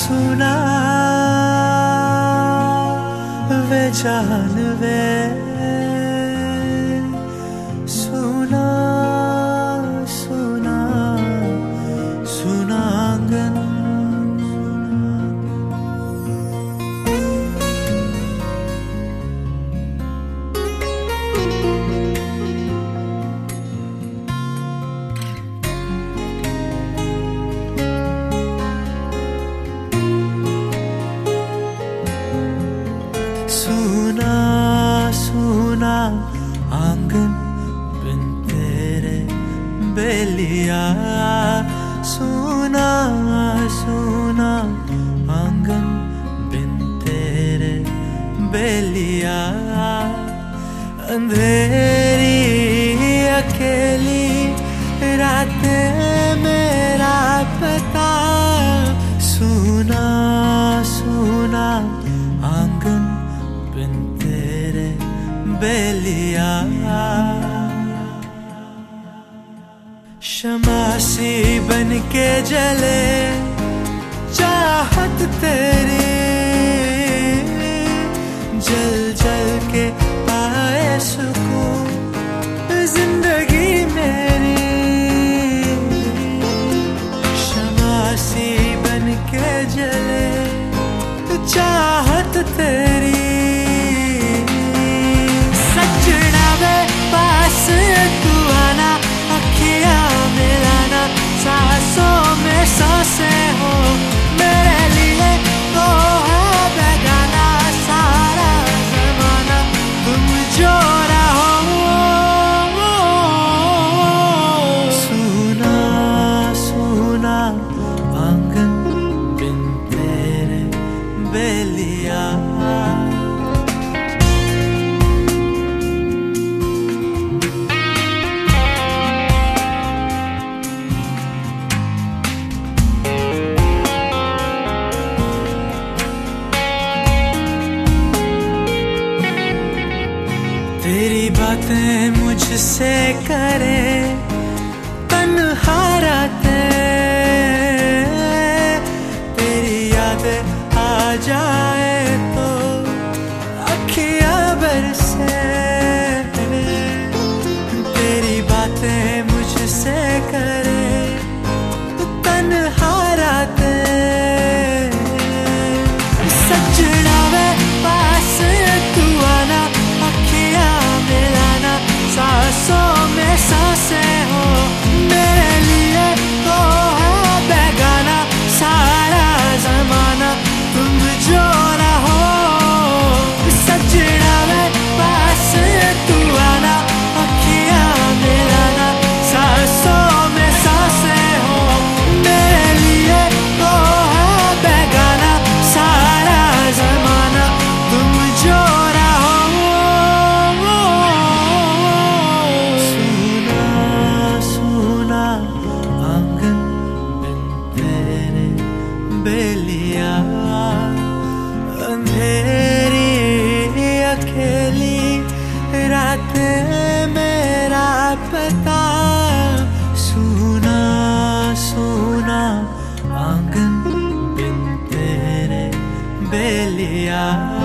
सुना वे जान वे सुना सुना सुना आंगन सुना सुना आंगन बिन तेरे बेलिया सुना सुना आंगन बिन तेरे बेलिया अंधेरी अकेली रातें मेरा पता सुना सुना आंगन बिन तेरे बेलिया शमा सी बन के जले चाहत तेरी जल जल के पाए सुकून जिंदगी मेरी शमा सी बन के जले चाहत तेरी सजना वे पास तू आना अखियां मिलाना सांसों में सांसें हो मेरे लिए तो है बेगाना सारा ज़माना तुम जो रहो सुना सुना आंगन बिन तेरे बेलिया तेरी बातें मुझसे करे तन्हा रातें तेरी यादें आ जाए तो अखियां बरसे तेरी बातें मुझसे करे तन्हा रातें सजना वे पास तू आना अखियां मिलाना सांसों में सांसें हो मेरे लिए तो है बेगाना सारा ज़माना तुम जो रहो सजना वे पास तू आना अखियां मिलाना सांसों में सांसें हो मेरे लिए तो है बेगाना सारा ज़माना तुम जो रहो सुना सुना आंगन बिन तेरे बेलिया अंधेरी अकेली रातें मेरा पता सुना सुना आंगन बिन तेरे बेलिया